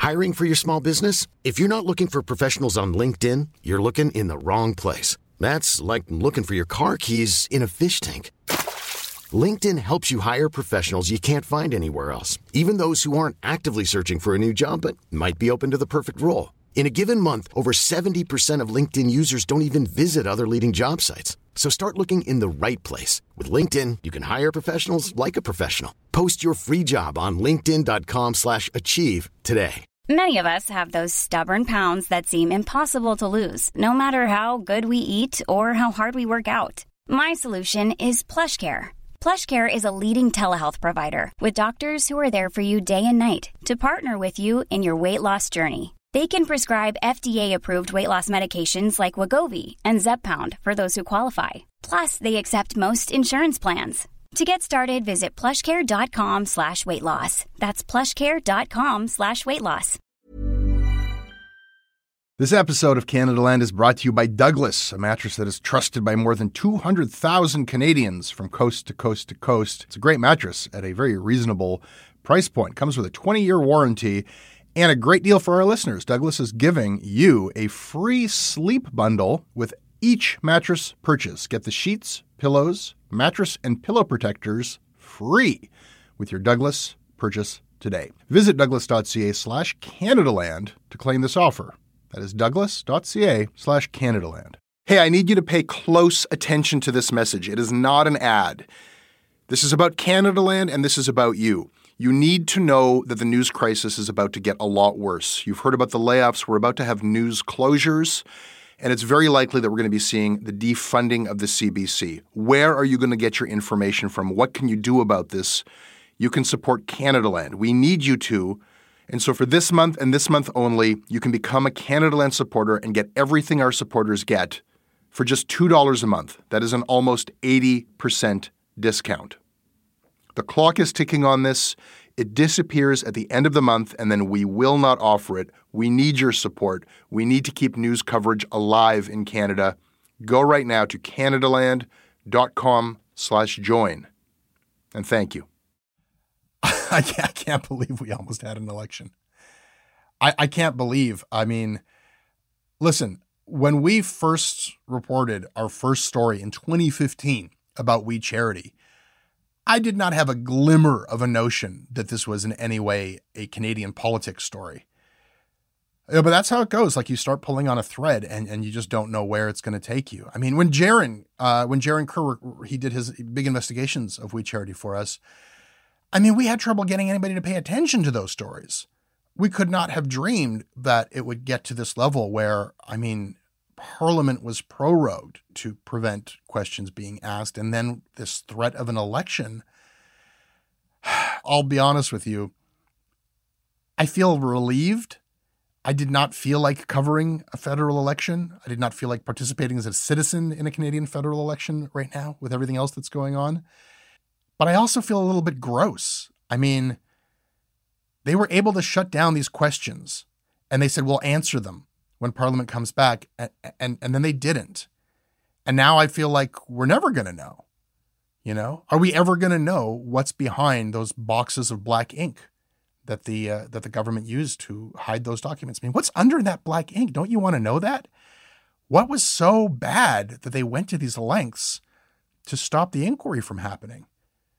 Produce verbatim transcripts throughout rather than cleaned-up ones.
Hiring for your small business? If you're not looking for professionals on LinkedIn, you're looking in the wrong place. That's like looking for your car keys in a fish tank. LinkedIn helps you hire professionals you can't find anywhere else, even those who aren't actively searching for a new job but might be open to the perfect role. In a given month, over seventy percent of LinkedIn users don't even visit other leading job sites. So start looking in the right place. With LinkedIn, you can hire professionals like a professional. Post your free job on linkedin.com slash achieve today. Many of us have those stubborn pounds that seem impossible to lose, no matter how good we eat or how hard we work out. My solution is PlushCare. PlushCare is a leading telehealth provider with doctors who are there for you day and night to partner with you in your weight loss journey. They can prescribe F D A-approved weight loss medications like Wegovy and Zepbound for those who qualify. Plus, they accept most insurance plans. To get started, visit plushcare.com slash weight loss. That's plushcare.com slash weight loss. This episode of Canada Land is brought to you by Douglas, a mattress that is trusted by more than two hundred thousand Canadians from coast to coast to coast. It's a great mattress at a very reasonable price point. Comes with a twenty-year warranty and a great deal for our listeners. Douglas is giving you a free sleep bundle with each mattress purchase. Get the sheets, pillows, mattress, and pillow protectors free with your Douglas purchase today. Visit douglas.ca slash Canadaland to claim this offer. That is douglas.ca slash Canadaland. Hey, I need you to pay close attention to this message. It is not an ad. This is about Canadaland, and this is about you. You need to know that the news crisis is about to get a lot worse. You've heard about the layoffs. We're about to have news closures, and it's very likely that we're going to be seeing the defunding of the C B C. Where are you going to get your information from? What can you do about this? You can support Canadaland. We need you to. And so for this month and this month only, you can become a Canadaland supporter and get everything our supporters get for just two dollars a month. That is an almost eighty percent discount. The clock is ticking on this. It disappears at the end of the month, and then we will not offer it. We need your support. We need to keep news coverage alive in Canada. Go right now to canadaland.com slash join. And thank you. I can't, I can't believe we almost had an election. I, I can't believe, I mean, listen, when we first reported our first story in twenty fifteen about We Charity, I did not have a glimmer of a notion that this was in any way a Canadian politics story. Yeah, but that's how it goes. Like you start pulling on a thread and, and you just don't know where it's going to take you. I mean, when Jaron, uh, when Jaron Kerr, he did his big investigations of We Charity for us, I mean, we had trouble getting anybody to pay attention to those stories. We could not have dreamed that it would get to this level where, I mean, Parliament was prorogued to prevent questions being asked. And then this threat of an election. I'll be honest with you. I feel relieved. I did not feel like covering a federal election. I did not feel like participating as a citizen in a Canadian federal election right now with everything else that's going on. But I also feel a little bit gross. I mean, they were able to shut down these questions and they said, we'll answer them when Parliament comes back. And, and, and then they didn't. And now I feel like we're never going to know. You know, are we ever going to know what's behind those boxes of black ink that the uh, that the government used to hide those documents? I mean, what's under that black ink? Don't you want to know that? What was so bad that they went to these lengths to stop the inquiry from happening?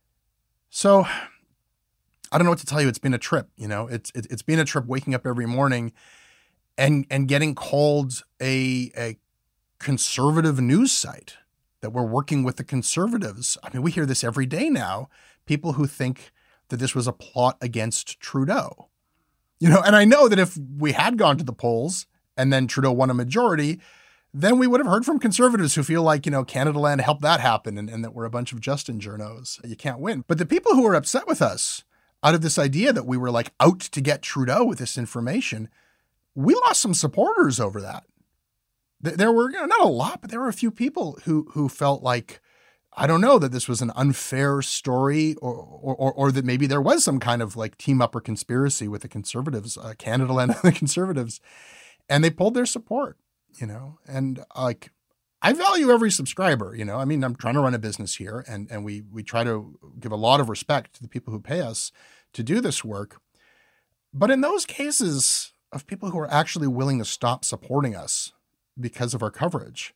So I don't know what to tell you. It's been a trip, you know, it's, it, it's been a trip waking up every morning and, and getting called a, a conservative news site, that we're working with the conservatives. I mean, we hear this every day now, people who think that this was a plot against Trudeau, you know, and I know that if we had gone to the polls and then Trudeau won a majority, then we would have heard from conservatives who feel like, you know, Canadaland helped that happen and, and that we're a bunch of Justin journos. You can't win. But the people who are upset with us out of this idea that we were like out to get Trudeau with this information, we lost some supporters over that. There were, you know, not a lot, but there were a few people who who felt like, I don't know, that this was an unfair story or or, or, or that maybe there was some kind of like team up or conspiracy with the conservatives, uh, Canadaland and the conservatives, and they pulled their support. You know, and like, I value every subscriber, you know, I mean, I'm trying to run a business here and, and we, we try to give a lot of respect to the people who pay us to do this work. But in those cases of people who are actually willing to stop supporting us because of our coverage,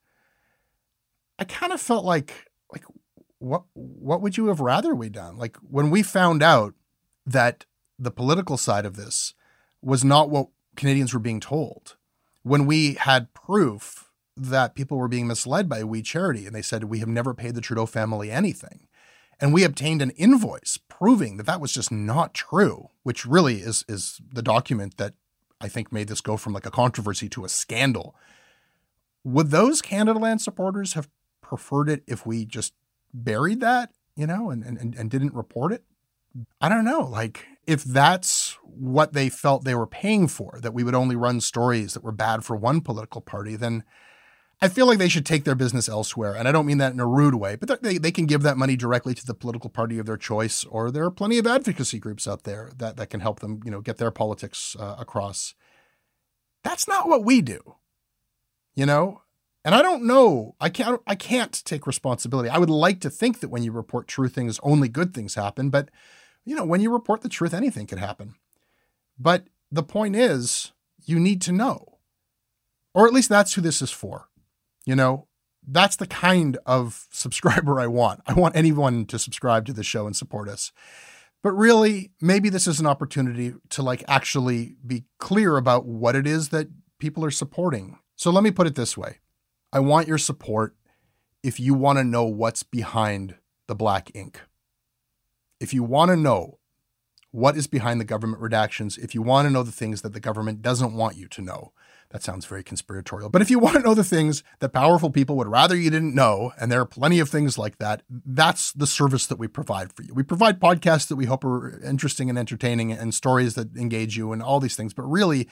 I kind of felt like, like, what, what would you have rather we done? Like when we found out that the political side of this was not what Canadians were being told, when we had proof that people were being misled by We Charity and they said, we have never paid the Trudeau family anything. And we obtained an invoice proving that that was just not true, which really is, is the document that I think made this go from like a controversy to a scandal. Would those Canada Land supporters have preferred it if we just buried that, you know, and, and, and didn't report it? I don't know. Like if that's what they felt they were paying for, that we would only run stories that were bad for one political party, then I feel like they should take their business elsewhere. And I don't mean that in a rude way, but they, they can give that money directly to the political party of their choice, or there are plenty of advocacy groups out there that, that can help them, you know, get their politics uh, across. That's not what we do, you know? And I don't know, I can't, I can't take responsibility. I would like to think that when you report true things, only good things happen. But, you know, when you report the truth, anything could happen. But the point is, you need to know, or at least that's who this is for. You know, that's the kind of subscriber I want. I want anyone to subscribe to the show and support us. But really, maybe this is an opportunity to like actually be clear about what it is that people are supporting. So let me put it this way. I want your support if you want to know what's behind the black ink. If you want to know what is behind the government redactions, if you want to know the things that the government doesn't want you to know, that sounds very conspiratorial. But if you want to know the things that powerful people would rather you didn't know, and there are plenty of things like that, that's the service that we provide for you. We provide podcasts that we hope are interesting and entertaining and stories that engage you and all these things. But really,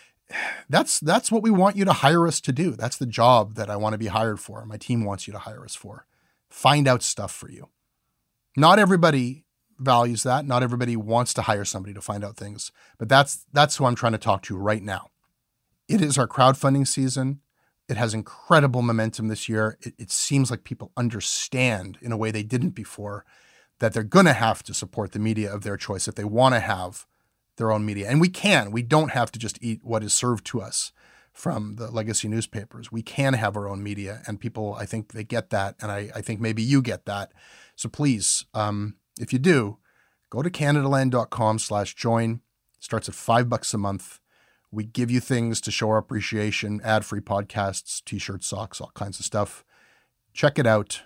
that's that's what we want you to hire us to do. That's the job that I want to be hired for. My team wants you to hire us for. Find out stuff for you. Not everybody values that. Not everybody wants to hire somebody to find out things. But that's that's who I'm trying to talk to right now. It is our crowdfunding season. It has incredible momentum this year. It, it seems like people understand in a way they didn't before that they're going to have to support the media of their choice if they want to have their own media. And we can. We don't have to just eat what is served to us from the legacy newspapers. We can have our own media, and people, I think they get that. And I, I think maybe you get that. So please, um, if you do, go to canadaland.com slash join. It starts at five bucks a month. We give you things to show our appreciation, ad-free podcasts, t-shirts, socks, all kinds of stuff. Check it out.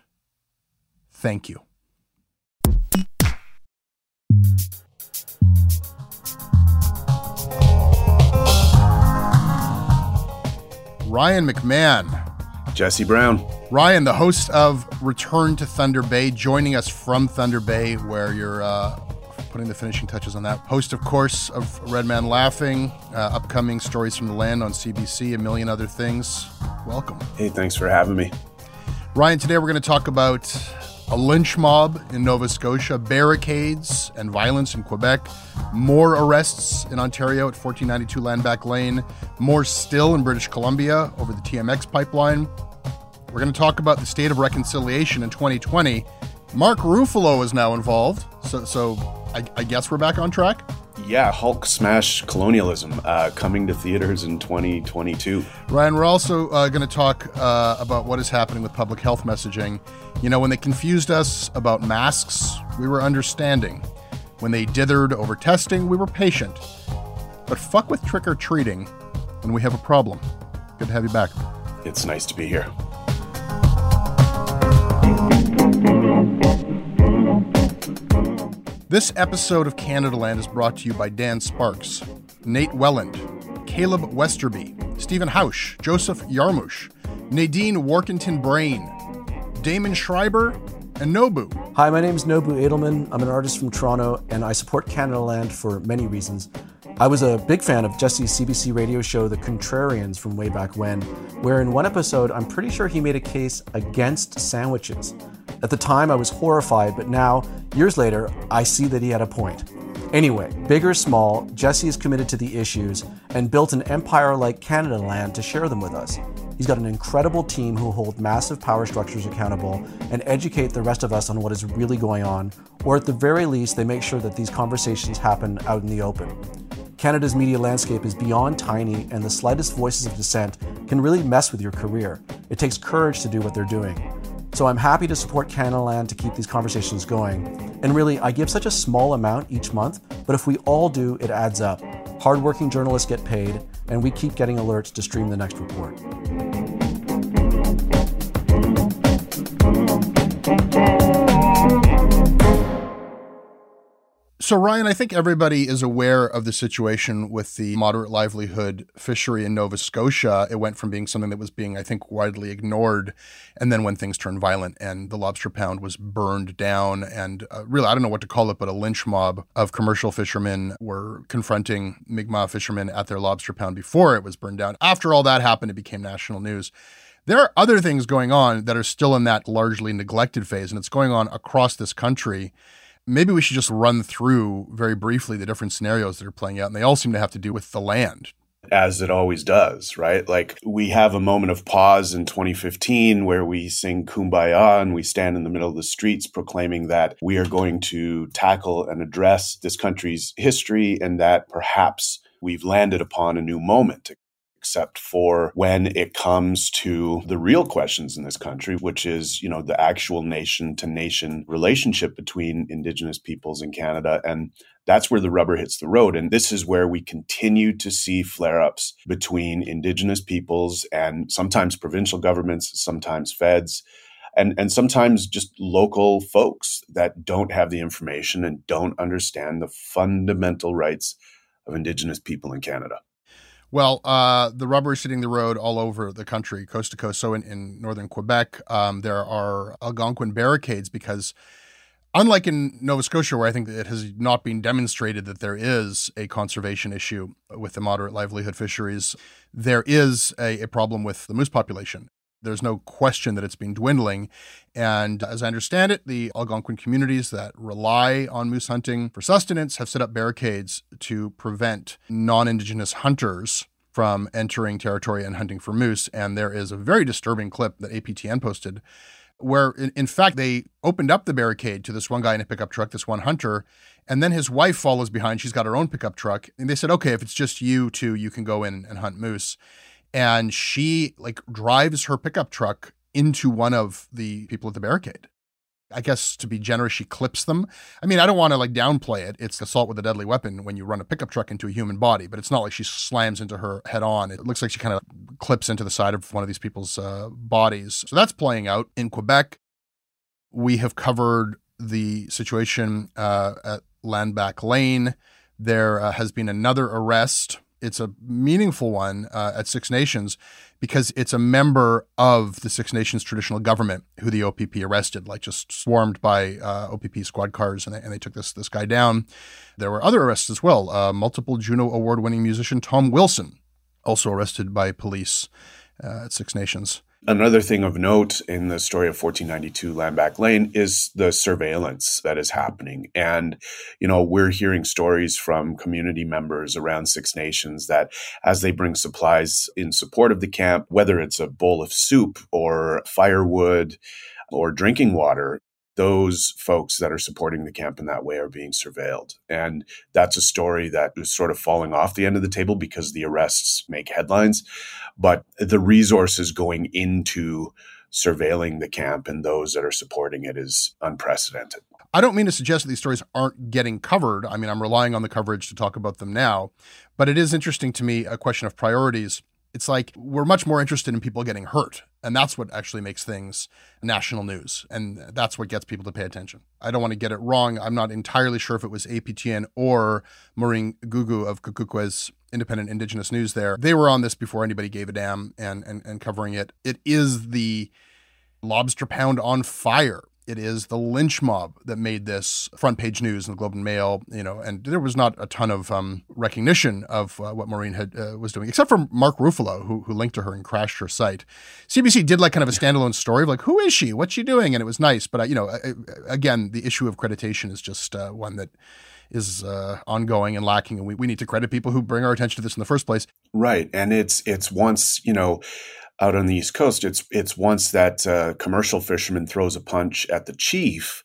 Thank you. Ryan McMahon. Jesse Brown. Ryan, the host of Return to Thunder Bay, joining us from Thunder Bay, where you're uh, putting the finishing touches on that. Host, of course, of Red Man Laughing, uh, upcoming Stories from the Land on C B C, a million other things. Welcome. Hey, thanks for having me. Ryan, today we're going to talk about a lynch mob in Nova Scotia, barricades and violence in Quebec, more arrests in Ontario at fourteen ninety-two Landback Lane, more still in British Columbia over the T M X pipeline. We're going to talk about the state of reconciliation in twenty twenty. Mark Ruffalo is now involved, so so I, I guess we're back on track? Yeah, Hulk Smash Colonialism uh, coming to theaters in twenty twenty-two. Ryan, we're also uh, going to talk uh, about what is happening with public health messaging. You know, when they confused us about masks, we were understanding. When they dithered over testing, we were patient. But fuck with trick-or-treating when we have a problem. Good to have you back. It's nice to be here. This episode of Canada Land is brought to you by Dan Sparks, Nate Welland, Caleb Westerby, Stephen Hausch, Joseph Yarmush, Nadine Workington Brain, Damon Schreiber, and Nobu. Hi, my name is Nobu Edelman. I'm an artist from Toronto, and I support Canada Land for many reasons. I was a big fan of Jesse's C B C radio show, The Contrarians, from way back when, where in one episode, I'm pretty sure he made a case against sandwiches. At the time, I was horrified, but now, years later, I see that he had a point. Anyway, big or small, Jesse is committed to the issues and built an empire like Canada Land to share them with us. He's got an incredible team who hold massive power structures accountable and educate the rest of us on what is really going on, or at the very least, they make sure that these conversations happen out in the open. Canada's media landscape is beyond tiny, and the slightest voices of dissent can really mess with your career. It takes courage to do what they're doing. So I'm happy to support Canadaland to keep these conversations going. And really, I give such a small amount each month, but if we all do, it adds up. Hardworking journalists get paid, and we keep getting alerts to stream the next report. So, Ryan, I think everybody is aware of the situation with the moderate livelihood fishery in Nova Scotia. It went from being something that was being, I think, widely ignored. And then when things turned violent and the lobster pound was burned down, and uh, really, I don't know what to call it, but a lynch mob of commercial fishermen were confronting Mi'kmaq fishermen at their lobster pound before it was burned down. After all that happened, it became national news. There are other things going on that are still in that largely neglected phase, and it's going on across this country. Maybe we should just run through very briefly the different scenarios that are playing out, and they all seem to have to do with the land. As it always does, right? Like, we have a moment of pause in twenty fifteen where we sing Kumbaya and we stand in the middle of the streets proclaiming that we are going to tackle and address this country's history, and that perhaps we've landed upon a new moment. Except for when it comes to the real questions in this country, which is, you know, the actual nation to nation relationship between Indigenous peoples in Canada. And that's where the rubber hits the road. And this is where we continue to see flare-ups between Indigenous peoples and sometimes provincial governments, sometimes feds, and, and sometimes just local folks that don't have the information and don't understand the fundamental rights of Indigenous people in Canada. Well, uh, the rubber is hitting the road all over the country, coast to coast. So in, in northern Quebec, um, there are Algonquin barricades because unlike in Nova Scotia, where I think it has not been demonstrated that there is a conservation issue with the moderate livelihood fisheries, there is a, a problem with the moose population. There's no question that it's been dwindling. And as I understand it, the Algonquin communities that rely on moose hunting for sustenance have set up barricades to prevent non-Indigenous hunters from entering territory and hunting for moose. And there is a very disturbing clip that A P T N posted where, in, in fact, they opened up the barricade to this one guy in a pickup truck, this one hunter, and then his wife follows behind. She's got her own pickup truck. And they said, okay, if it's just you two, you can go in and hunt moose. And she like drives her pickup truck into one of the people at the barricade. I guess to be generous, she clips them. I mean, I don't want to like downplay it. It's assault with a deadly weapon when you run a pickup truck into a human body, but it's not like she slams into her head on. It looks like she kind of clips into the side of one of these people's uh, bodies. So that's playing out in Quebec. We have covered the situation uh, at Landback Lane. There uh, has been another arrest. It's a meaningful one uh, at Six Nations because it's a member of the Six Nations traditional government who the O P P arrested, like just swarmed by uh, O P P squad cars, and they, and they took this this guy down. There were other arrests as well. Uh, multiple Juno Award-winning musician Tom Wilson, also arrested by police uh, at Six Nations. Another thing of note in the story of fourteen ninety-two Landback Lane is the surveillance that is happening. And, you know, we're hearing stories from community members around Six Nations that as they bring supplies in support of the camp, whether it's a bowl of soup or firewood or drinking water, those folks that are supporting the camp in that way are being surveilled. And that's a story that is sort of falling off the end of the table because the arrests make headlines. But the resources going into surveilling the camp and those that are supporting it is unprecedented. I don't mean to suggest that these stories aren't getting covered. I mean, I'm relying on the coverage to talk about them now. But it is interesting to me, a question of priorities. It's like we're much more interested in people getting hurt. And that's what actually makes things national news. And that's what gets people to pay attention. I don't want to get it wrong. I'm not entirely sure if it was A P T N or Maureen Gugu of Kukukwe's Independent Indigenous News there. They were on this before anybody gave a damn and, and, and covering it. It is the lobster pound on fire. It is the lynch mob that made this front page news in the Globe and Mail, you know, and there was not a ton of um, recognition of uh, what Maureen had uh, was doing, except for Mark Ruffalo, who who linked to her and crashed her site. C B C did like kind of a standalone story of like, who is she? What's she doing? And it was nice. But, uh, you know, uh, again, the issue of creditation is just uh, one that is uh, ongoing and lacking. And we, we need to credit people who bring our attention to this in the first place. Right. And it's it's once, you know, out on the East Coast, it's it's once that uh, commercial fisherman throws a punch at the chief,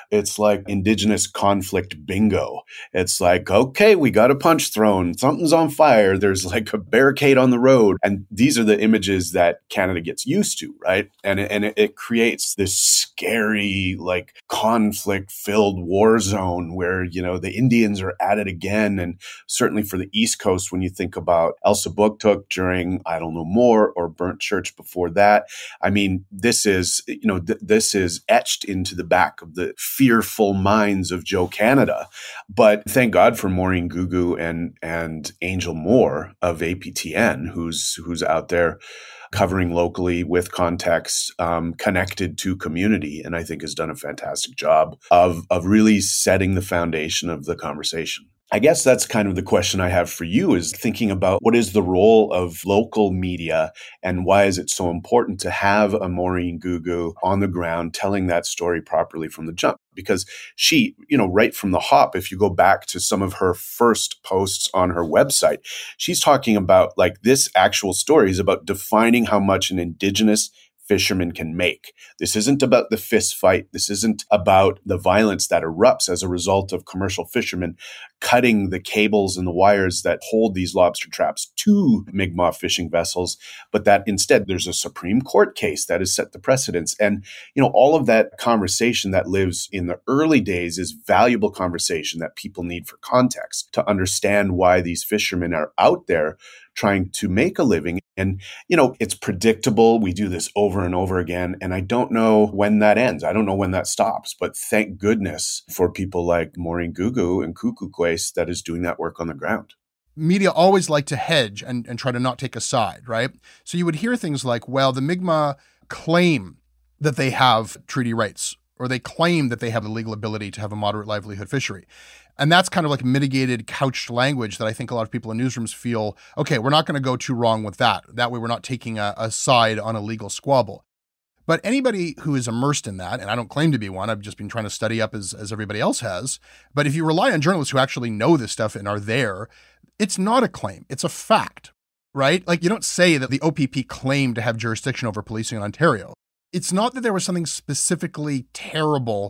It's like Indigenous conflict bingo. It's like, okay, we got a punch thrown. Something's on fire. There's like a barricade on the road. And these are the images that Canada gets used to, right? And it, and it, it creates this scary, like conflict-filled war zone where, you know, the Indians are at it again. And certainly for the East Coast, when you think about Elsipogtog during Idle No More or Burnt Church before that, I mean, this is, you know, th- this is etched into the back of the fearful minds of Joe Canada. But thank God for Maureen Gugu and and Angel Moore of A P T N, who's who's out there covering locally with context, um, connected to community, and I think has done a fantastic job of of really setting the foundation of the conversation. I guess that's kind of the question I have for you, is thinking about what is the role of local media and why is it so important to have a Maureen Gugu on the ground telling that story properly from the jump? Because she, you know, right from the hop, if you go back to some of her first posts on her website, she's talking about like this actual story is about defining how much an Indigenous fishermen can make. This isn't about the fist fight. This isn't about the violence that erupts as a result of commercial fishermen cutting the cables and the wires that hold these lobster traps to Mi'kmaq fishing vessels, but that instead there's a Supreme Court case that has set the precedence. And, you know, all of that conversation that lives in the early days is valuable conversation that people need for context to understand why these fishermen are out there trying to make a living. And, you know, it's predictable. We do this over and over again. And I don't know when that ends. I don't know when that stops. But thank goodness for people like Maureen Gugu and Kukukwes that is doing that work on the ground. Media always like to hedge and, and try to not take a side, right? So you would hear things like, well, the Mi'kmaq claim that they have treaty rights, or they claim that they have the legal ability to have a moderate livelihood fishery. And that's kind of like mitigated, couched language that I think a lot of people in newsrooms feel, okay, we're not going to go too wrong with that. That way we're not taking a, a side on a legal squabble. But anybody who is immersed in that, and I don't claim to be one, I've just been trying to study up as, as everybody else has. But if you rely on journalists who actually know this stuff and are there, it's not a claim. It's a fact, right? Like you don't say that the O P P claimed to have jurisdiction over policing in Ontario. It's not that there was something specifically terrible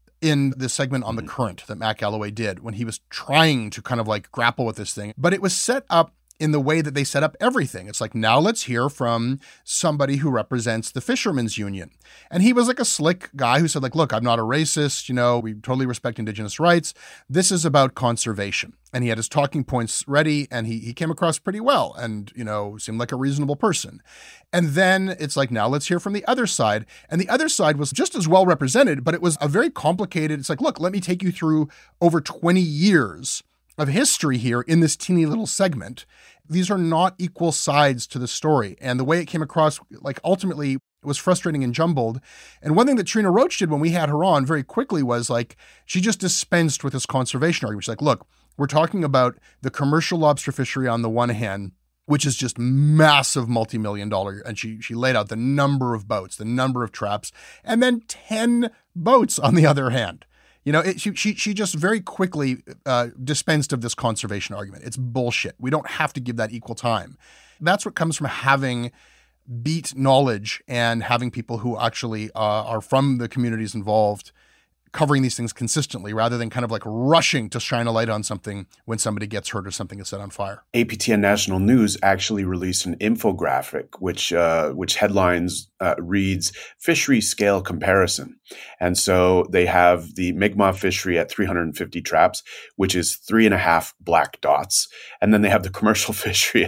in the segment on The Current that Matt Galloway did when he was trying to kind of like grapple with this thing, but it was set up in the way that they set up everything. It's like, now let's hear from somebody who represents the Fishermen's Union. And he was like a slick guy who said like, look, I'm not a racist. You know, we totally respect Indigenous rights. This is about conservation. And he had his talking points ready and he he came across pretty well and, you know, seemed like a reasonable person. And then it's like, now let's hear from the other side. And the other side was just as well represented, but it was a very complicated, it's like, look, let me take you through over twenty years of history here in this teeny little segment. These are not equal sides to the story. And the way it came across, like ultimately, it was frustrating and jumbled. And one thing that Trina Roach did when we had her on very quickly was like, she just dispensed with this conservation argument. She's like, look, we're talking about the commercial lobster fishery on the one hand, which is just massive multi-million dollar. And she she laid out the number of boats, the number of traps, and then ten boats on the other hand. You know, it, she, she she just very quickly uh, dispensed of this conservation argument. It's bullshit. We don't have to give that equal time. That's what comes from having beat knowledge and having people who actually uh, are from the communities involved covering these things consistently rather than kind of like rushing to shine a light on something when somebody gets hurt or something is set on fire. A P T N National News actually released an infographic which uh, which headlines uh, reads fishery scale comparison. And so they have the Mi'kmaq fishery at three hundred fifty traps, which is three and a half black dots. And then they have the commercial fishery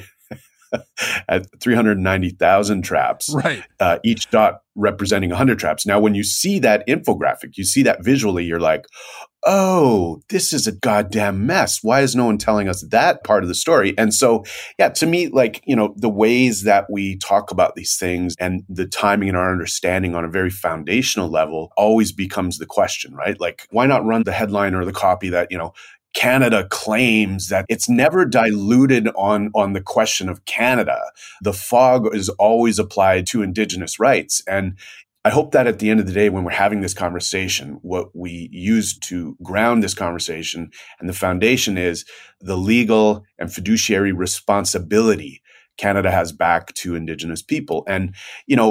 at three hundred ninety thousand traps, right? Uh, each dot representing one hundred traps. Now, when you see that infographic, you see that visually, you're like, oh, this is a goddamn mess. Why is no one telling us that part of the story? And so, yeah, to me, like, you know, the ways that we talk about these things and the timing and our understanding on a very foundational level always becomes the question, right? Like, why not run the headline or the copy that, you know, Canada claims that it's never diluted on, on the question of Canada. The fog is always applied to Indigenous rights. And I hope that at the end of the day, when we're having this conversation, what we use to ground this conversation and the foundation is the legal and fiduciary responsibility Canada has back to Indigenous people. And, you know,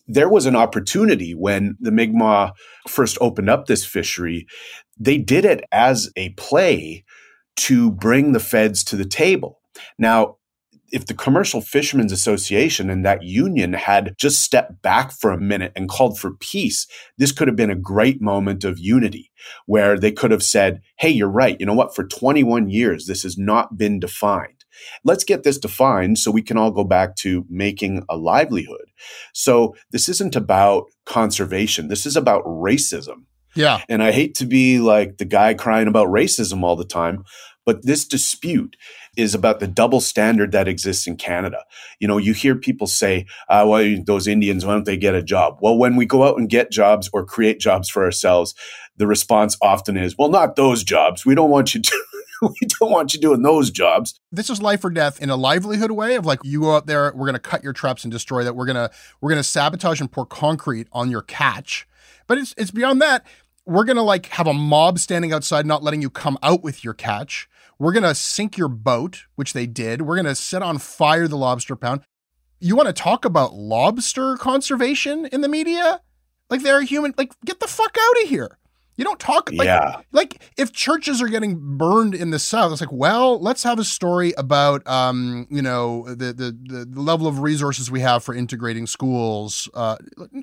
there was an opportunity when the Mi'kmaq first opened up this fishery. They did it as a play to bring the feds to the table. Now, if the Commercial Fishermen's Association and that union had just stepped back for a minute and called for peace, this could have been a great moment of unity where they could have said, hey, you're right. You know what? For twenty-one years, this has not been defined. Let's get this defined so we can all go back to making a livelihood. So this isn't about conservation. This is about racism. Yeah. And I hate to be like the guy crying about racism all the time, but this dispute is about the double standard that exists in Canada. You know, you hear people say, uh, well, those Indians, why don't they get a job? Well, when we go out and get jobs or create jobs for ourselves, the response often is, well, not those jobs. We don't want you to. We don't want you doing those jobs. This is life or death in a livelihood way of like, you go out there, we're going to cut your traps and destroy that. We're going to, we're going to sabotage and pour concrete on your catch. But it's, it's beyond that. We're going to like have a mob standing outside, not letting you come out with your catch. We're going to sink your boat, which they did. We're going to set on fire the lobster pound. You want to talk about lobster conservation in the media? Like they're a human, like get the fuck out of here. You don't talk like, yeah. like if churches are getting burned in the South, it's like, well, let's have a story about, um, you know, the, the, the level of resources we have for integrating schools. Uh,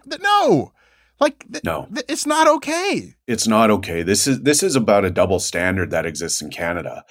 no, like, th- no, th- it's not okay. It's not okay. This is, this is about a double standard that exists in Canada.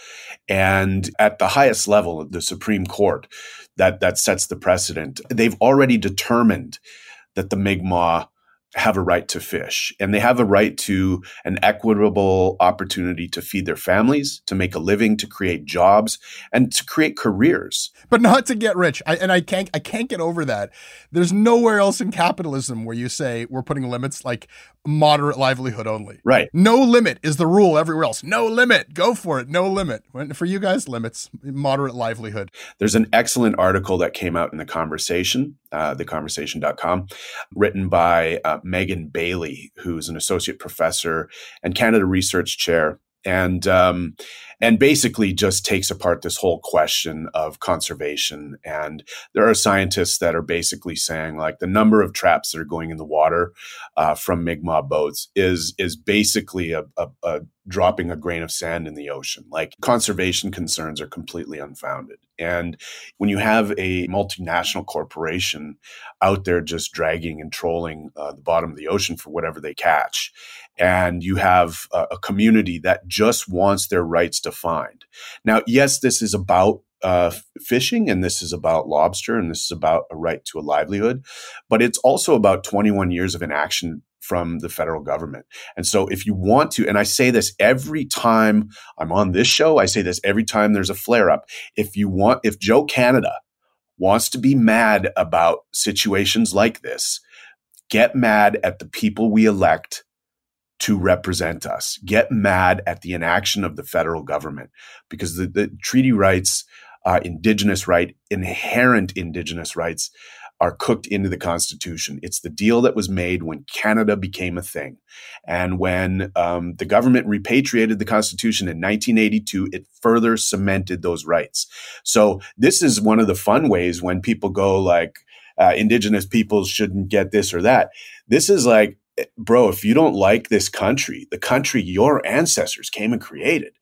And at the highest level, the Supreme Court, that, that sets the precedent. They've already determined that the Mi'kmaq have a right to fish, and they have a right to an equitable opportunity to feed their families, to make a living, to create jobs, and to create careers. But not to get rich. I, and I can't I can't get over that. There's nowhere else in capitalism where you say we're putting limits like moderate livelihood only. Right. No limit is the rule everywhere else. No limit. Go for it. No limit. For you guys, limits, moderate livelihood. There's an excellent article that came out in The Conversation, uh, the conversation dot com, written by uh, Megan Bailey, who's an associate professor and Canada Research Chair, and um, and basically just takes apart this whole question of conservation. And there are scientists that are basically saying like the number of traps that are going in the water uh, from Mi'kmaq boats is is basically a, a, a dropping a grain of sand in the ocean. Like conservation concerns are completely unfounded. And when you have a multinational corporation out there just dragging and trolling uh, the bottom of the ocean for whatever they catch, and you have a, a community that just wants their rights defined. Now, yes, this is about uh, fishing, and this is about lobster, and this is about a right to a livelihood, but it's also about twenty-one years of inaction from the federal government. And so if you want to, and I say this every time I'm on this show, I say this every time there's a flare up. If you want, if Joe Canada wants to be mad about situations like this, get mad at the people we elect to represent us. Get mad at the inaction of the federal government, because the, the treaty rights, uh, Indigenous right, inherent Indigenous rights are cooked into the Constitution. It's the deal that was made when Canada became a thing. And when um, the government repatriated the Constitution in nineteen eighty-two, it further cemented those rights. So this is one of the fun ways when people go like, uh, Indigenous peoples shouldn't get this or that. This is like, bro, if you don't like this country, the country your ancestors came and created,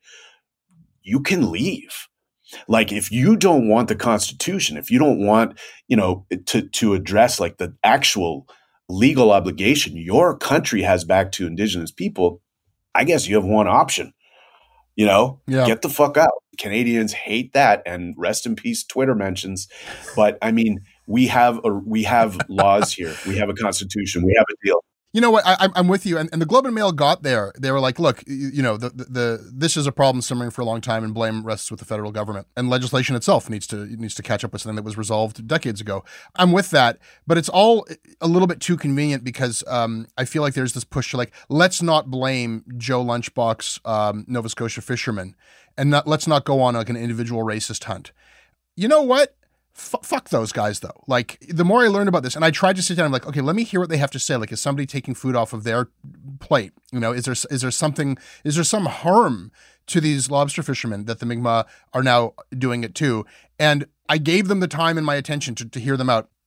you can leave. Like if you don't want the Constitution, if you don't want, you know, to, to address like the actual legal obligation your country has back to Indigenous people, I guess you have one option, you know, yeah. Get the fuck out. Canadians hate that, and rest in peace Twitter mentions. But I mean, we have a, we have laws here. We have a Constitution. We have a deal. You know what? I, I'm with you. And, and the Globe and Mail got there. They were like, look, you, you know, the, the, the this is a problem simmering for a long time, and blame rests with the federal government. And legislation itself needs to needs to catch up with something that was resolved decades ago. I'm with that. But it's all a little bit too convenient, because um, I feel like there's this push to like, let's not blame Joe Lunchbox, um, Nova Scotia fishermen, and not, let's not go on like an individual racist hunt. You know what? F- fuck those guys, though. Like, the more I learned about this, and I tried to sit down, I'm like, okay, let me hear what they have to say. Like, is somebody taking food off of their plate? You know, is there is there something, is there some harm to these lobster fishermen that the Mi'kmaq are now doing it too? And I gave them the time and my attention to, to hear them out.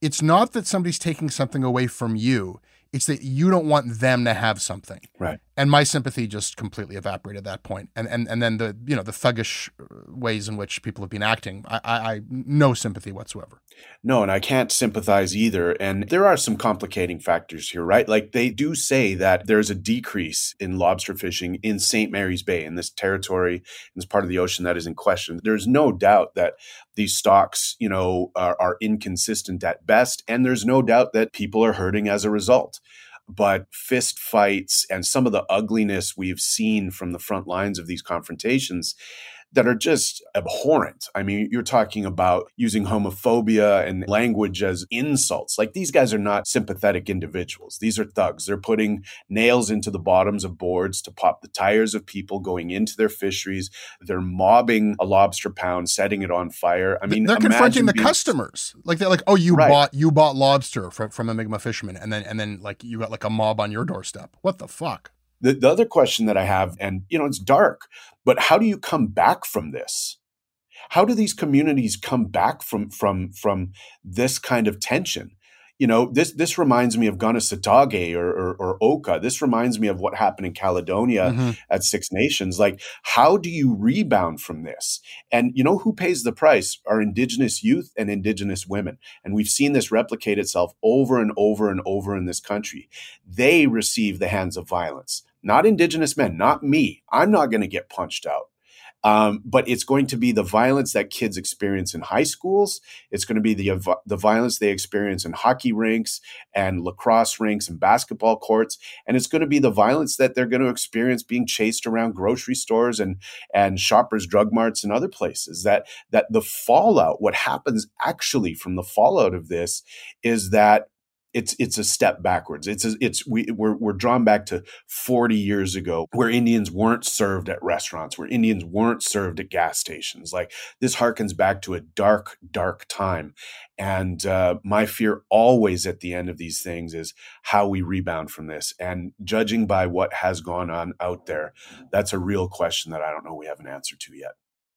it's not that somebody's taking something away from you. It's that you don't want them to have something. Right. And my sympathy just completely evaporated at that point. And and and then the, you know, the thuggish ways in which people have been acting, I, I, I no sympathy whatsoever. No, and I can't sympathize either. And there are some complicating factors here, right? Like they do say that there's a decrease in lobster fishing in Saint Mary's Bay, in this territory, in this part of the ocean that is in question. There's no doubt that these stocks, you know, are, are inconsistent at best. And there's no doubt that people are hurting as a result. But fist fights and some of the ugliness we've seen from the front lines of these confrontations that are just abhorrent. I mean, you're talking about using homophobia and language as insults. Like, these guys are not sympathetic individuals. These are thugs. They're putting nails into the bottoms of boards to pop the tires of people going into their fisheries. They're mobbing a lobster pound, setting it on fire. I mean, they're confronting the being... customers. Like, they're like, oh, you right. bought you bought lobster from, from a Mi'kmaq fisherman, and then and then like you got like a mob on your doorstep. What the fuck? The, the other question that I have, and you know, it's dark, but how do you come back from this? How do these communities come back from from from this kind of tension? You know, this this reminds me of Gunnesatage or, or, or Oka. This reminds me of what happened in Caledonia mm-hmm. at Six Nations. Like, how do you rebound from this? And you know who pays the price? Are Indigenous youth and Indigenous women. And we've seen this replicate itself over and over and over in this country. They receive the hands of violence. Not Indigenous men, not me. I'm not going to get punched out. Um, but it's going to be the violence that kids experience in high schools. It's going to be the the violence they experience in hockey rinks and lacrosse rinks and basketball courts. And it's going to be the violence that they're going to experience being chased around grocery stores and, and Shoppers Drug Marts and other places. That, that the fallout, what happens actually from the fallout of this is that It's it's a step backwards. It's a, it's we we're we're drawn back to forty years ago, where Indians weren't served at restaurants, where Indians weren't served at gas stations. Like, this harkens back to a dark, dark time. And uh, my fear always at the end of these things is how we rebound from this. And judging by what has gone on out there, that's a real question that I don't know we have an answer to yet.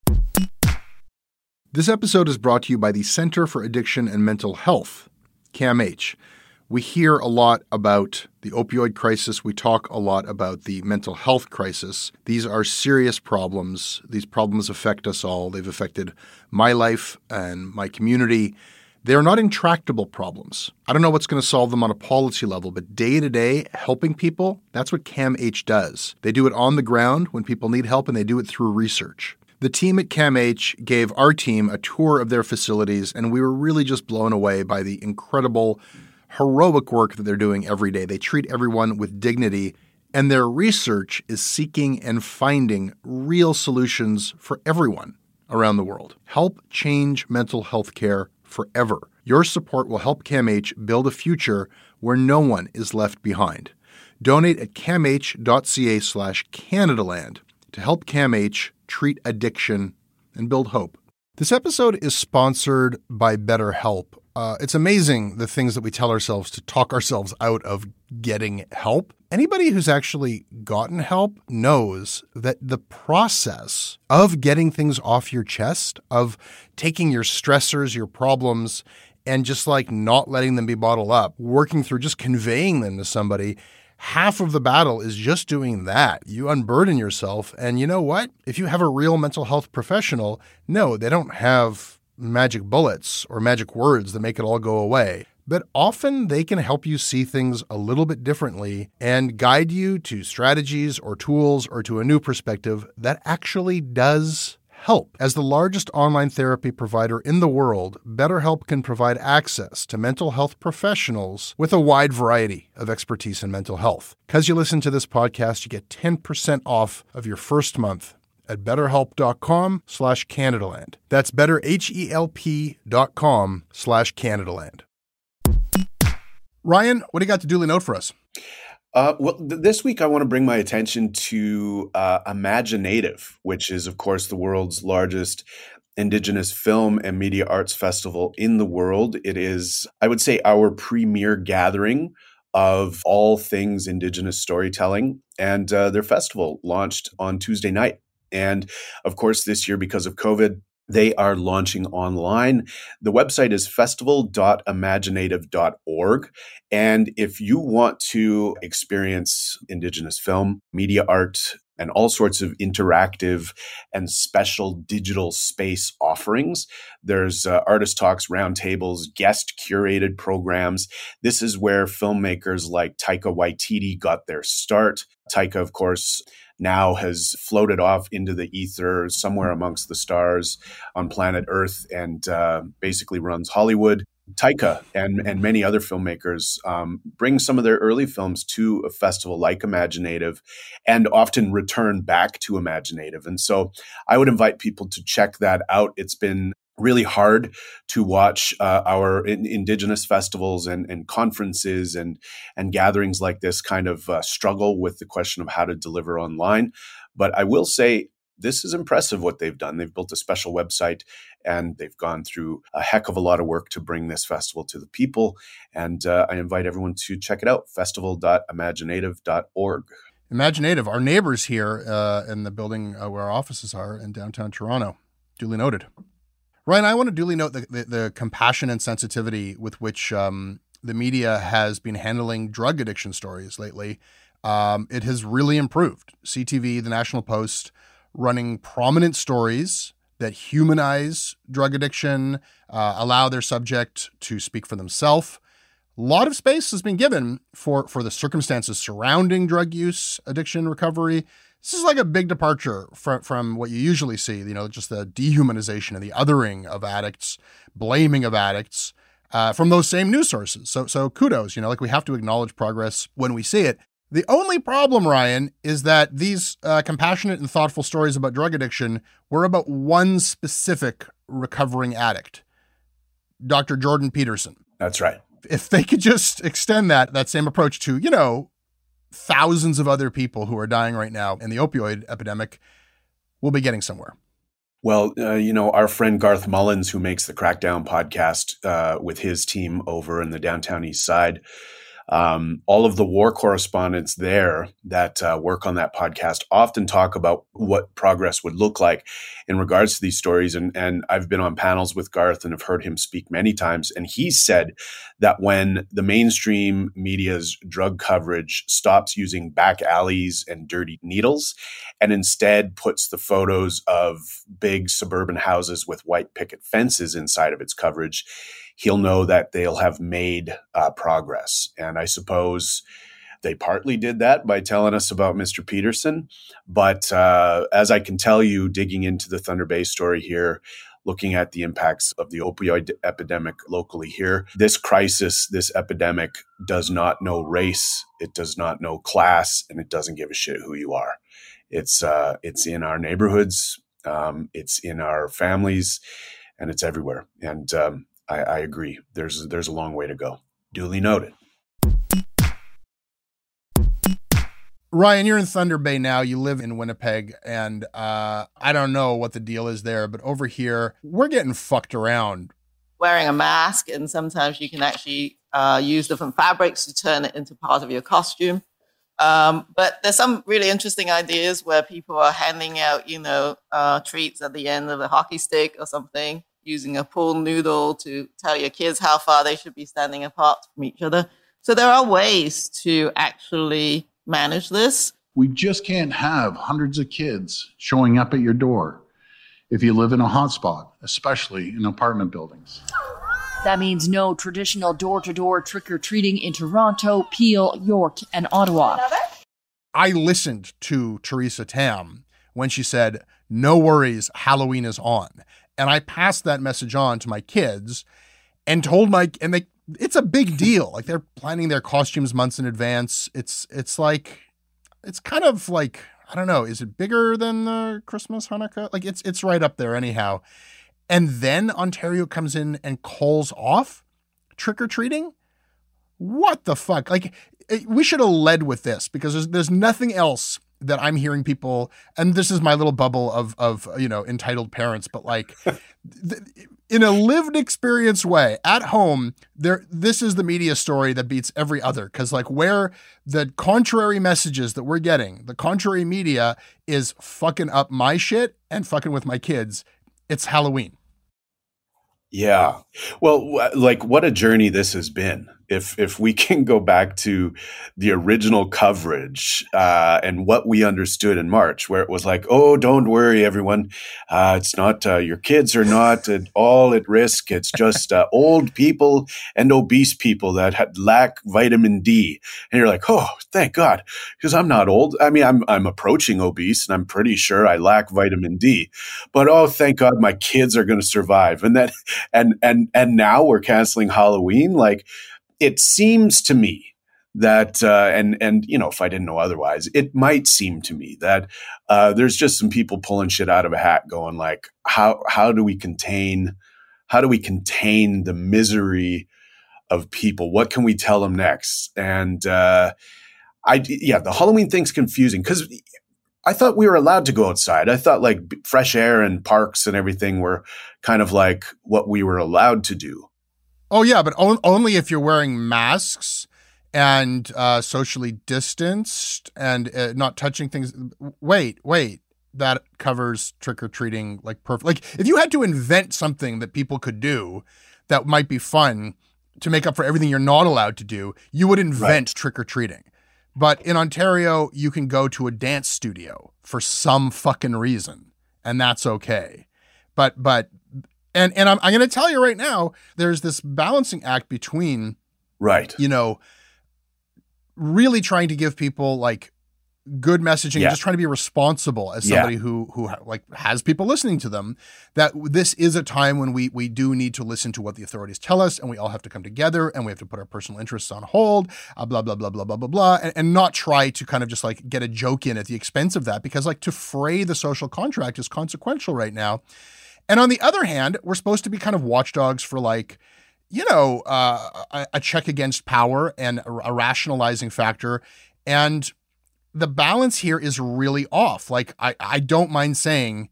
This episode is brought to you by the Center for Addiction and Mental Health, C A M H. We hear a lot about the opioid crisis. We talk a lot about the mental health crisis. These are serious problems. These problems affect us all. They've affected my life and my community. They're not intractable problems. I don't know what's going to solve them on a policy level, but day to day, helping people, that's what C A M H does. They do it on the ground when people need help, and they do it through research. The team at C A M H gave our team a tour of their facilities, and we were really just blown away by the incredible, heroic work that they're doing every day. They treat everyone with dignity, and their research is seeking and finding real solutions for everyone around the world. Help change mental health care forever. Your support will help C A M H build a future where no one is left behind. Donate at camh.ca slash Canadaland to help C A M H treat addiction and build hope. This episode is sponsored by BetterHelp. Uh, it's amazing the things that we tell ourselves to talk ourselves out of getting help. Anybody who's actually gotten help knows that the process of getting things off your chest, of taking your stressors, your problems, and just like not letting them be bottled up, working through just conveying them to somebody, half of the battle is just doing that. You unburden yourself. And you know what? If you have a real mental health professional, no, they don't have magic bullets or magic words that make it all go away. But often they can help you see things a little bit differently and guide you to strategies or tools or to a new perspective that actually does help. As the largest online therapy provider in the world, BetterHelp can provide access to mental health professionals with a wide variety of expertise in mental health. Because you listen to this podcast, you get ten percent off of your first month at betterhelp.com slash Canadaland. That's betterhelp.com slash Canadaland. Ryan, what do you got to duly note for us? Uh, well, th- this week I want to bring my attention to uh, Imaginative, which is, of course, the world's largest Indigenous film and media arts festival in the world. It is, I would say, our premier gathering of all things Indigenous storytelling. And uh, their festival launched on Tuesday night. And of course, this year, because of COVID, They are launching online. The website is festival dot imaginative dot org. And if you want to experience Indigenous film, media art, and all sorts of interactive and special digital space offerings, there's uh, artist talks, roundtables, guest curated programs. This is where filmmakers like Taika Waititi got their start. Taika, of course, now has floated off into the ether somewhere amongst the stars on planet Earth and uh, basically runs Hollywood. Taika and, and many other filmmakers um, bring some of their early films to a festival like Imaginative and often return back to Imaginative. And so I would invite people to check that out. It's been really hard to watch uh, our in, Indigenous festivals and, and conferences and, and gatherings like this kind of uh, struggle with the question of how to deliver online. But I will say, this is impressive what they've done. They've built a special website and they've gone through a heck of a lot of work to bring this festival to the people. And uh, I invite everyone to check it out, festival dot imaginative dot org. Imaginative, our neighbors here uh, in the building uh, where our offices are in downtown Toronto. Duly noted. Ryan, I want to duly note the, the, the compassion and sensitivity with which um, the media has been handling drug addiction stories lately. Um, it has really improved. C T V, the National Post, running prominent stories that humanize drug addiction, uh, allow their subject to speak for themselves. A lot of space has been given for, for the circumstances surrounding drug use, addiction, recovery. This is like a big departure from, from what you usually see, you know, just the dehumanization and the othering of addicts, blaming of addicts uh, from those same news sources. So, so kudos, you know, like we have to acknowledge progress when we see it. The only problem, Ryan, is that these uh, compassionate and thoughtful stories about drug addiction were about one specific recovering addict, Doctor Jordan Peterson. That's right. If they could just extend that that same approach to, you know, thousands of other people who are dying right now in the opioid epidemic, we'll be getting somewhere. Well, uh, you know, our friend Garth Mullins, who makes the Crackdown podcast uh, with his team over in the downtown east side, Um, all of the war correspondents there that uh, work on that podcast often talk about what progress would look like in regards to these stories. And, and I've been on panels with Garth and have heard him speak many times. And he said that when the mainstream media's drug coverage stops using back alleys and dirty needles and instead puts the photos of big suburban houses with white picket fences inside of its coverage, he'll know that they'll have made uh, progress. And I suppose they partly did that by telling us about Mister Peterson. But uh, as I can tell you, digging into the Thunder Bay story here, looking at the impacts of the opioid epidemic locally here, this crisis, this epidemic does not know race, it does not know class, and it doesn't give a shit who you are. It's, uh, it's in our neighborhoods, um, it's in our families, and it's everywhere. And um, I, I agree. There's there's a long way to go. Duly noted. Ryan, you're in Thunder Bay now. You live in Winnipeg, and uh, I don't know what the deal is there, but over here, we're getting fucked around. Wearing a mask, and sometimes you can actually uh, use different fabrics to turn it into part of your costume. Um, but there's some really interesting ideas where people are handing out, you know, uh, treats at the end of a hockey stick or something, using a pool noodle to tell your kids how far they should be standing apart from each other. So there are ways to actually manage this. We just can't have hundreds of kids showing up at your door if you live in a hotspot, especially in apartment buildings. That means no traditional door-to-door trick-or-treating in Toronto, Peel, York, and Ottawa. I listened to Theresa Tam when she said, "No worries, Halloween is on." And I passed that message on to my kids and told my, and they, it's a big deal. Like they're planning their costumes months in advance. It's, it's like, it's kind of like, I don't know, is it bigger than the Christmas, Hanukkah? Like it's, it's right up there anyhow. And then Ontario comes in and calls off trick-or-treating. What the fuck? Like we should have led with this because there's, there's nothing else that I'm hearing people, and this is my little bubble of, of you know, entitled parents, but like th- in a lived experience way at home, there, this is the media story that beats every other. Cause like where the contrary messages that we're getting, the contrary media is fucking up my shit and fucking with my kids. it's Halloween. Yeah. Well, w- like what a journey this has been. If if we can go back to the original coverage uh, and what we understood in March, where it was like, oh, don't worry, everyone. Uh, it's not uh, your kids are not at all at risk. It's just uh, old people and obese people that had, lack vitamin D. And you're like, oh, thank God, because I'm not old. I mean, I'm I'm approaching obese, and I'm pretty sure I lack vitamin D. But oh, thank God, my kids are going to survive. And that and and and now we're canceling Halloween. Like, it seems to me that, uh, and and you know, if I didn't know otherwise, it might seem to me that uh, there's just some people pulling shit out of a hat, going like, how how do we contain, how do we contain the misery of people? What can we tell them next? And uh, I yeah, the Halloween thing's confusing because I thought we were allowed to go outside. I thought like fresh air and parks and everything were kind of like what we were allowed to do. Oh, yeah, but on- only if you're wearing masks and uh, socially distanced and uh, not touching things. Wait, wait. That covers trick-or-treating like perfect. Like, if you had to invent something that people could do that might be fun to make up for everything you're not allowed to do, you would invent right. trick-or-treating. But in Ontario, you can go to a dance studio for some fucking reason, and that's okay. But but and and I'm I'm going to tell you right now, there's this balancing act between, right, you know, really trying to give people like good messaging, yeah. and just trying to be responsible as somebody yeah. who who like has people listening to them, that this is a time when we we do need to listen to what the authorities tell us, and we all have to come together, and we have to put our personal interests on hold, uh, blah blah blah blah blah blah blah, and, and not try to kind of just like get a joke in at the expense of that, because like to fray the social contract is consequential right now. And on the other hand, we're supposed to be kind of watchdogs for like, you know, uh, a, a check against power and a, a rationalizing factor, and the balance here is really off. Like, I, I don't mind saying,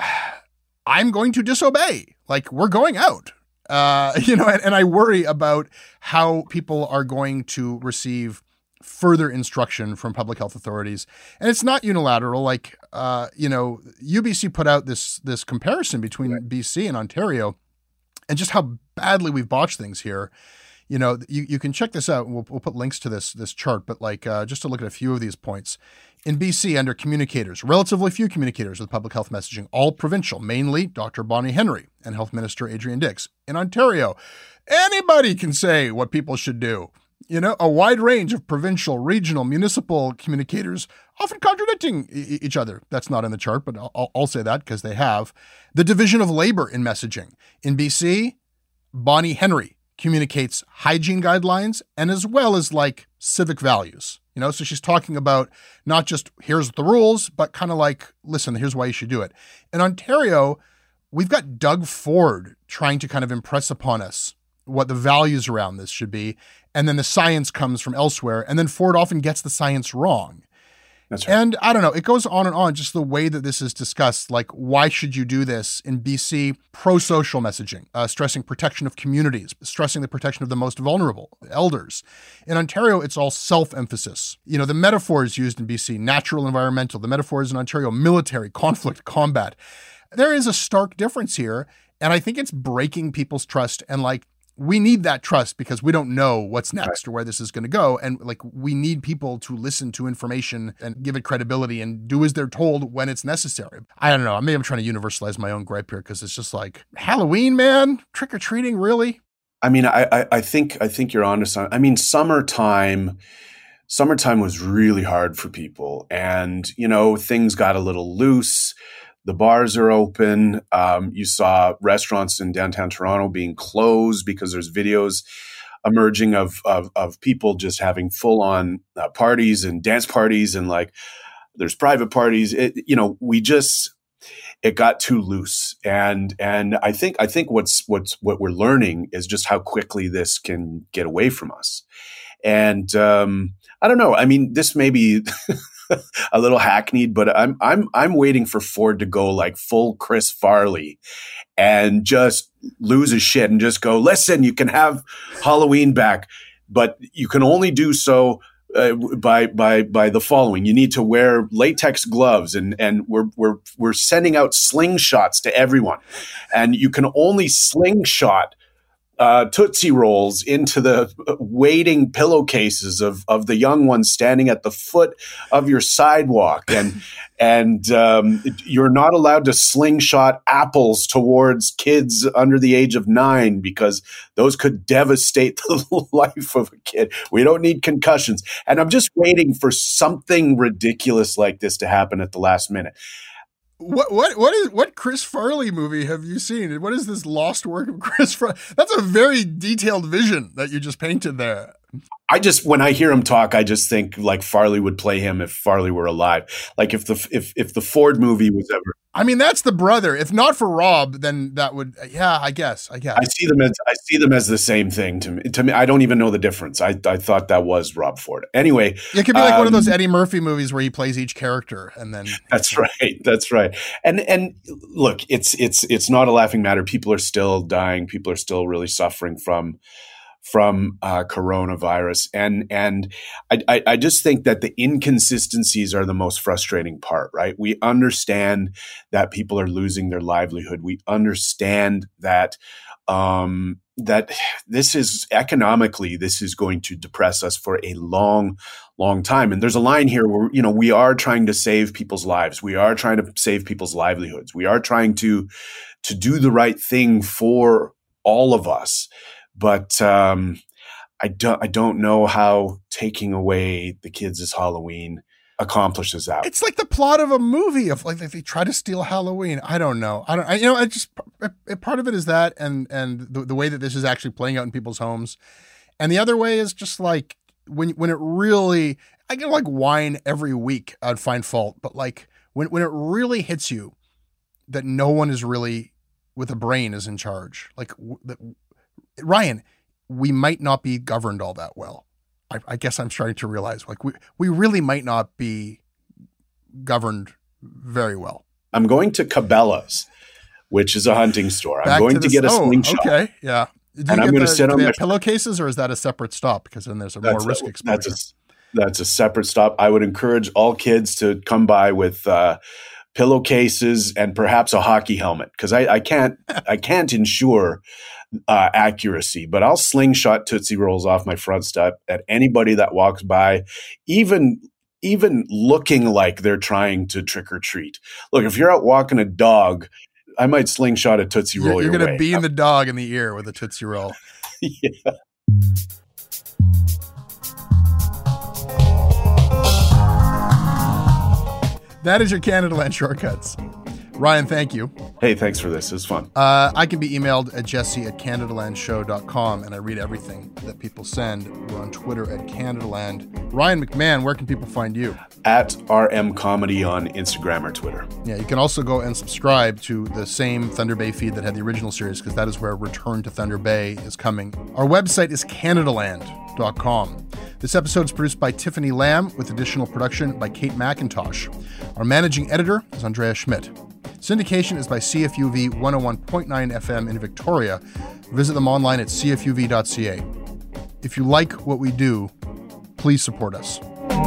I'm going to disobey. Like, we're going out, uh, you know, and, and I worry about how people are going to receive further instruction from public health authorities. And it's not unilateral. Like, uh, you know, U B C put out this, this comparison between right. B C and Ontario and just how badly we've botched things here. You know, you, you can check this out. We'll, we'll put links to this this chart, but like uh, just to look at a few of these points. In B C, under communicators, relatively few communicators with public health messaging, all provincial, mainly Doctor Bonnie Henry and Health Minister Adrian Dix. In Ontario, anybody can say what people should do. You know, a wide range of provincial, regional, municipal communicators, often contradicting e- each other. That's not in the chart, but I'll, I'll say that because they have. The division of labor in messaging. In B C, Bonnie Henry communicates hygiene guidelines and as well as like civic values, you know, so she's talking about not just here's the rules, but kind of like, listen, here's why you should do it. In Ontario, we've got Doug Ford trying to kind of impress upon us what the values around this should be. And then the science comes from elsewhere. And then Ford often gets the science wrong. That's right. And I don't know, it goes on and on, just the way that this is discussed. Like, why should you do this? In B C, pro-social messaging, uh, stressing protection of communities, stressing the protection of the most vulnerable, elders. In Ontario, it's all self-emphasis. You know, the metaphors used in B C, natural, environmental. The metaphors in Ontario, military, conflict, combat. There is a stark difference here. And I think it's breaking people's trust. And like, we need that trust because we don't know what's next or where this is going to go. And like, we need people to listen to information and give it credibility and do as they're told when it's necessary. I don't know. Maybe I'm trying to universalize my own gripe here because it's just like Halloween, man, trick or treating, really? I mean, I, I, I think, I think you're onto something. I mean, summertime, summertime was really hard for people, and, you know, things got a little loose. The bars are open. Um, you saw restaurants in downtown Toronto being closed because there's videos emerging of of, of people just having full on uh, parties and dance parties, and like there's private parties. It, you know, we just it got too loose, and and I think I think what's what's what we're learning is just how quickly this can get away from us. And um, I don't know. I mean, this may be a little hackneyed, but I'm I'm I'm waiting for Ford to go like full Chris Farley and just lose his shit and just go, listen, you can have Halloween back, but you can only do so uh, by by by the following: you need to wear latex gloves, and and we're we're we're sending out slingshots to everyone, and you can only slingshot Uh, Tootsie Rolls into the waiting pillowcases of of the young ones standing at the foot of your sidewalk, and and um, you're not allowed to slingshot apples towards kids under the age of nine because those could devastate the life of a kid. We don't need concussions, and I'm just waiting for something ridiculous like this to happen at the last minute. What what what is what Chris Farley movie have you seen? What is this lost work of Chris Farley? That's a very detailed vision that you just painted there. I just, when I hear him talk, I just think like Farley would play him if Farley were alive. Like if the if if the Ford movie was ever. I mean, that's the brother. If not for Rob, then that would. Yeah, I guess. I guess. I see them as I see them as the same thing to me. To me, I don't even know the difference. I I thought that was Rob Ford. Anyway, it could be like um, one of those Eddie Murphy movies where he plays each character, and then. That's right. That's right. And and look, it's it's it's not a laughing matter. People are still dying. People are still really suffering from. from uh, coronavirus. And and I, I, I just think that the inconsistencies are the most frustrating part, right? We understand that people are losing their livelihood. We understand that um, that this is economically, this is going to depress us for a long, long time. And there's a line here where, you know, we are trying to save people's lives. We are trying to save people's livelihoods. We are trying to to do the right thing for all of us. But um, I don't. I don't know how taking away the kids' Halloween accomplishes that. It's like the plot of a movie of like, like they try to steal Halloween. I don't know. I don't. I, you know. I just part of it is that, and and the, the way that this is actually playing out in people's homes, and the other way is just like when when it really. I get like whine every week. I'd find fault, but like when when it really hits you that no one is really with a brain is in charge, like. that. Ryan, we might not be governed all that well. I, I guess I'm starting to realize like we, we really might not be governed very well. I'm going to Cabela's, which is a hunting store. Back I'm going to, to get a oh, slingshot. Okay, yeah. Do and I'm going to sit on my my pillowcases, or is that a separate stop? Because then there's a that's more risk a, exposure. That's a, that's a separate stop. I would encourage all kids to come by with uh, pillowcases and perhaps a hockey helmet, because I, I can't I can't ensure uh, accuracy, but I'll slingshot Tootsie Rolls off my front step at anybody that walks by, even even looking like they're trying to trick or treat. Look, if you're out walking a dog, I might slingshot a Tootsie Roll. You're, you're going to beam the dog in the ear with a Tootsie Roll. Yeah. That is your Canadaland Shortcuts. Ryan, thank you. Hey, thanks for this. It was fun. Uh, I can be emailed at jesse at canadalandshow dot com, and I read everything that people send. We're on Twitter at Canadaland. Ryan McMahon, where can people find you? At R M Comedy on Instagram or Twitter. Yeah, you can also go and subscribe to the same Thunder Bay feed that had the original series, because that is where Return to Thunder Bay is coming. Our website is canadaland dot com. This episode is produced by Tiffany Lamb with additional production by Kate McIntosh. Our managing editor is Andrea Schmidt. Syndication is by C F U V one oh one point nine F M in Victoria. Visit them online at c f u v dot c a. If you like what we do, please support us.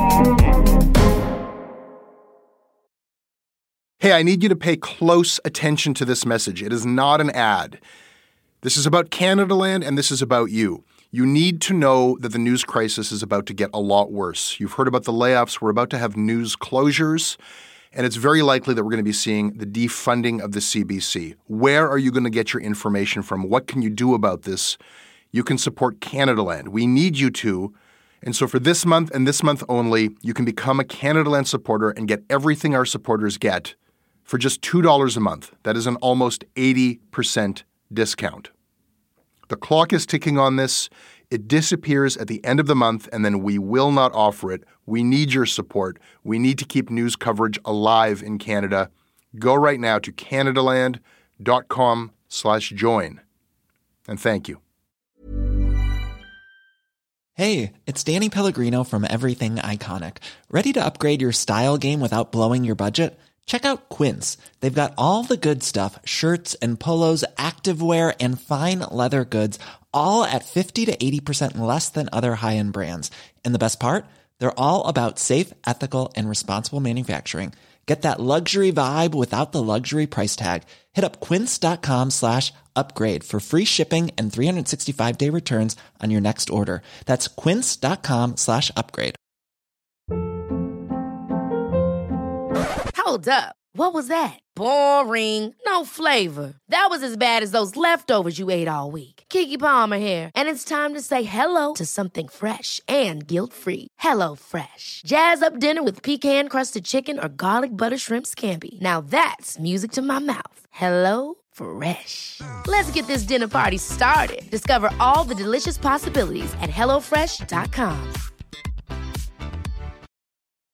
Hey, I need you to pay close attention to this message. It is not an ad. This is about Canadaland, and this is about you. You need to know that the news crisis is about to get a lot worse. You've heard about the layoffs. We're about to have news closures. And it's very likely that we're going to be seeing the defunding of the C B C. Where are you going to get your information from? What can you do about this? You can support Canadaland. We need you to. And so for this month and this month only, you can become a Canadaland supporter and get everything our supporters get for just two dollars a month. That is an almost eighty percent discount. The clock is ticking on this. It disappears at the end of the month, and then we will not offer it. We need your support. We need to keep news coverage alive in Canada. Go right now to canadaland dot com slash join. And thank you. Hey, it's Danny Pellegrino from Everything Iconic. Ready to upgrade your style game without blowing your budget? Check out Quince. They've got all the good stuff, shirts and polos, activewear, and fine leather goods, all at fifty to eighty percent less than other high-end brands. And the best part? They're all about safe, ethical, and responsible manufacturing. Get that luxury vibe without the luxury price tag. Hit up quince.com slash upgrade for free shipping and three sixty-five day returns on your next order. That's quince.com slash upgrade. Hold up. What was that? Boring. No flavor. That was as bad as those leftovers you ate all week. Keke Palmer here. And it's time to say hello to something fresh and guilt-free. Hello Fresh. Jazz up dinner with pecan-crusted chicken or garlic butter shrimp scampi. Now that's music to my mouth. Hello Fresh. Let's get this dinner party started. Discover all the delicious possibilities at hello fresh dot com.